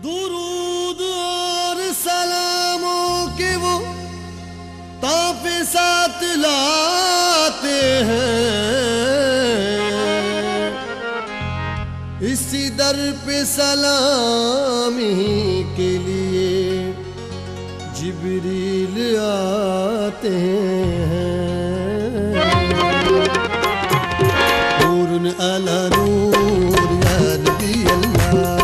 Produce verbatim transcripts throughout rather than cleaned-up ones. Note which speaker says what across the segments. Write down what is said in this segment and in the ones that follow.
Speaker 1: दुरूद और सलामों के वो ताफ़े साथ लाते हैं, इसी दर पे सलामी के लिए जिब्रील आते हैं। नूरुन अला नूर या नबी अल्लाह,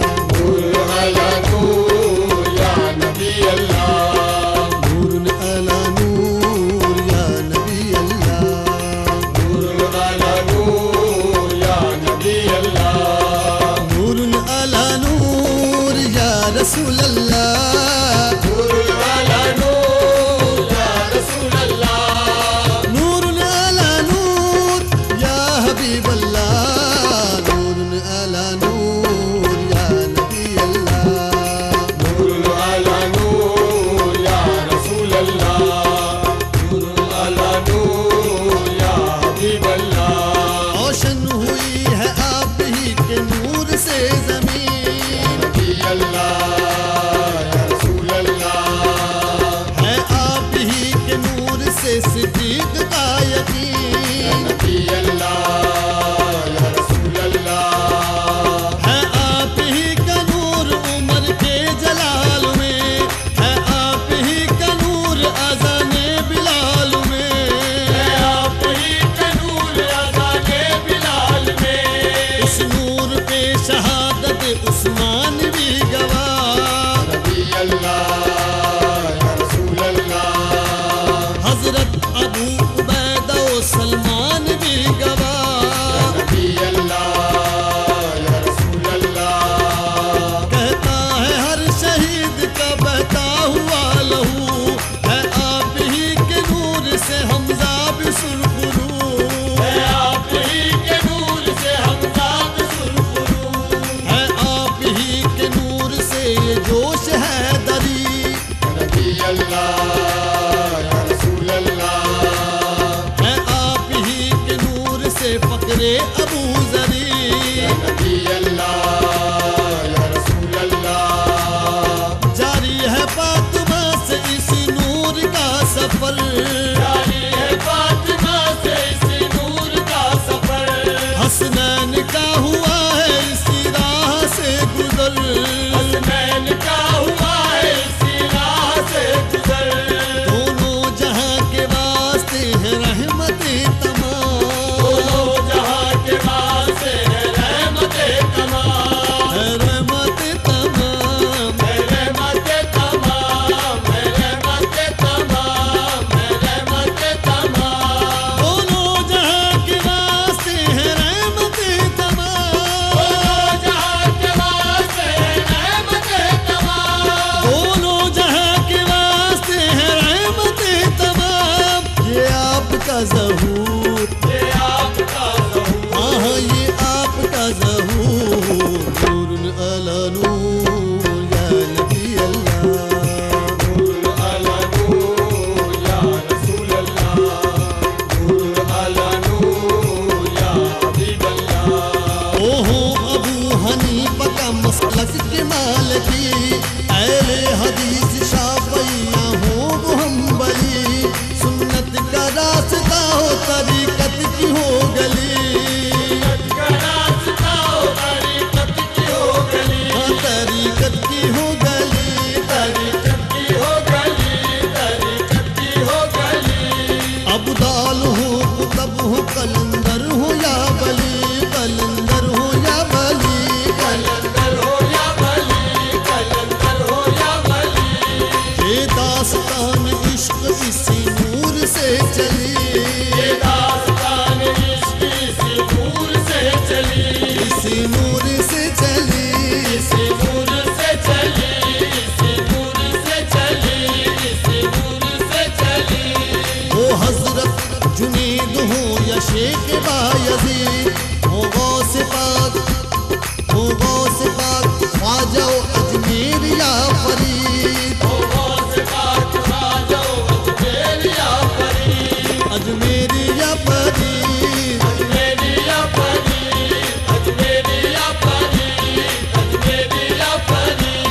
Speaker 1: रसूल अल्लाह, नूरुल अला नूर या रसूल अल्लाह, नूरुल अला नूर या हबीब अल्लाह, नूरुल अला नूर या नबी अल्लाह, नूरुल अला नूर या रसूल अल्लाह, नूरुल अला नूर या हबीब अल्लाह। रोशन हुई है आप ही के नूर से ज़मीन, अल्लाह सिद्दीक का यकीन, अल्लाह या रसूल अल्लाह। है आप ही का नूर उमर के जलाल में, है आप ही का नूर अज़ाने बिलाल में, है आप ही का नूर अज़ाने बिलाल में। इस नूर पे शहादत उस्मान भी गवाह, नबी अल्लाह या रसूल अल्लाह। हज़रत अबू उबैदा व सलमान भी गवाह, नबी अल्लाह या रसूल अल्लाह। कहता है हर शहीद का बहता हुआ लहू, है आप ही के नूर से हमजा भी सुरखरू, है आप ही के नूर से हमजा भी सुरखरू, है आप ही के नूर से ये जोश है दरी, नबी अल्लाह फकरे अबू ज़री, नबी अल्लाह या रसूल अल्लाह। जारी है फातिमा से इसी नूर का सफर, जारी है फातिमा से इसी नूर का सफर। हसनैन का हुआ है इसी राह से गुजर, हसनैन का हुआ है इसी राह से गुजर। दोनों जहां के वास्ते है रहमतें तमाम, ज़हूर ये आपका ज़हूर, हाँ ये आपका ज़हूर। नूरुल अला नूर या नबी अल्लाह, नूरुल अला नूर या रसूल अल्लाह, नूरुल अला नूर या हबीब अल्लाह। ओहो अबू हनीफा का मसलक के मालिकी, अहले हदीस शाफ़िया हो वो हम्बली, सुन्नत का रास्ता हो तरीकत की हो गली, रास्ता हो तरीकत की हो गली, हाँ तरीकत की हो गली, तरीकत की हो गली, तरीकत की हो गली। अब्दाल हो कुतब हो कलंदर हो या बली, कलंदर हो या बली, कलंदर हो या बली, कलंदर हो या बली। ये दास्तान इश्क इसी नूर से चली, ये दास्तान इश्क इसी नूर से चली, इसी नूर से चली, इसी नूर से चली, इसी नूर से चली, इसी नूर से चली। वो हज़रत जुनैद हो या शेख बायज़ीद, हो गौस पाक, हो गौस पाक ख्वाजा अजमेर या फरीद, हो गौस पाक ख्वाजा अजमेर या फरीद, अजमेर या फरीद, अजमेर या फरीद, अजमेर या फरीद, अजमेर या फरीद।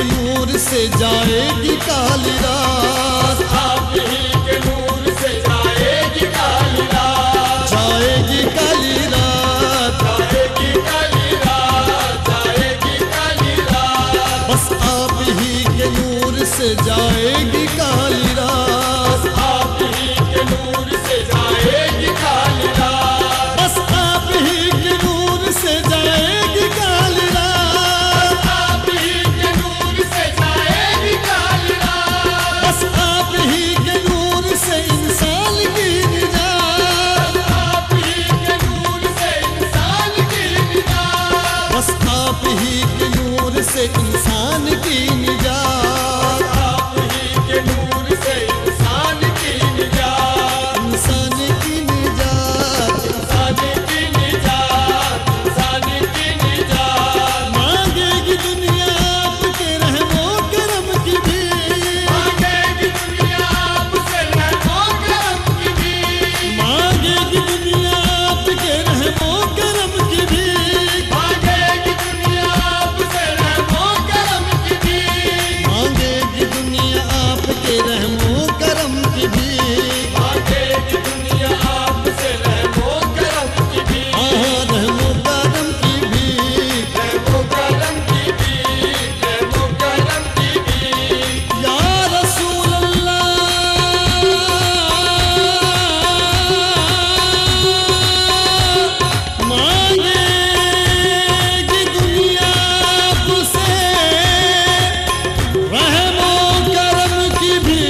Speaker 1: के नूर से जाएगी काली रात,
Speaker 2: आप ही के नूर से जाएगी काली रात,
Speaker 1: जाएगी काली रात,
Speaker 2: जाएगी काली रात, जाएगी काली रात।
Speaker 1: बस आप ही के नूर से जाएगी काली रात,
Speaker 2: आप ही के नूर से जाएगी काली रात,
Speaker 1: बस आप ही के नूर से जाएगी काली रात,
Speaker 2: आप ही के नूर से जाएगी काली रात,
Speaker 1: बस आप ही के नूर से इंसान की निजात,
Speaker 2: आप ही के नूर से इंसान की निजात,
Speaker 1: बस आप ही के नूर से इंसान की निजात,
Speaker 2: आप ही के नूर से इंसान की निजात,
Speaker 1: इंसान की निजात।
Speaker 2: इंसान की निजात, इंसान की निजात।
Speaker 1: मांगेगी दुनिया आपके रहमो करम की भी,
Speaker 2: मांगेगी दुनिया आपसे रहमो करम की भी,
Speaker 1: मांगेगी दुनिया आपके रहमो करम की भी,
Speaker 2: मांगेगी दुनिया आपसे रहमो करम की भी,
Speaker 1: मांगेगी दुनिया आपके रहमो करम की भी,
Speaker 2: मांगेगी दुनिया आपसे रहमो करम की भी,
Speaker 1: हाँ रहमो करम की भी।
Speaker 2: रहमो करम की भी, रहमो करम की भी।
Speaker 1: या रसूल अल्लाह, मांगेगी दुनिया आपसे रहमो करम की भी,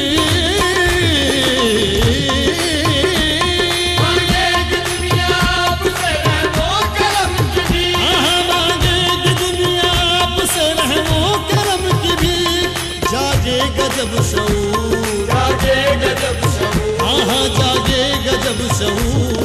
Speaker 2: मांगेगी दुनिया आपसे रहमो करम की भी,
Speaker 1: हाँ मांगेगी दुनिया आपसे रहमो करम की भी। जागे गजब शऊर,
Speaker 2: जागे गजब शऊर,
Speaker 1: हाँ जागे गजब शऊर,